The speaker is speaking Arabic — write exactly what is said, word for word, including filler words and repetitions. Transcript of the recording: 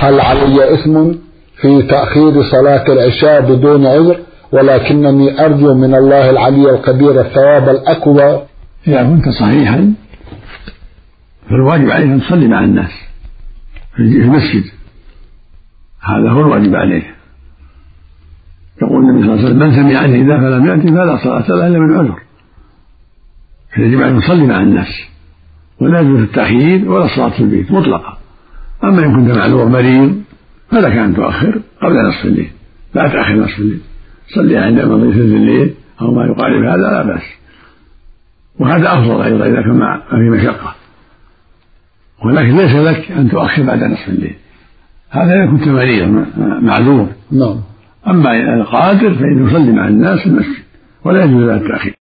هل علي إثم في تأخير صلاة العشاء بدون عذر ولكنني أرجو من الله العلي القدير الثواب الأكبر؟ إذا كنت صحيحا فالواجب عليك أن تصلي مع الناس في المسجد، هذا هو الواجب عليه. يقول النبي صلى الله عليه وسلم: من سمع النداء فلم يأتي فلا صلاة له إلا من عذر. فيجب أن نصلي مع الناس ولا يجوز التأخير ولا الصلاة في البيت مطلقة. أما إن كنت معذور مريض فلك أن تؤخر قبل نصف الليل، لا تأخر نصف الليل، صلي عندما ثلث الليل أو ما يقارب هذا لا بأس، وهذا أفضل أيضا إذا كان في مشقة. ولكن ليس لك أن تؤخر بعد نصف الليل، هذا إذا كنت مريض معذور. نعم. أما القادر فإنه يصلي مع الناس في المسجد ولا يجوز له التأخير.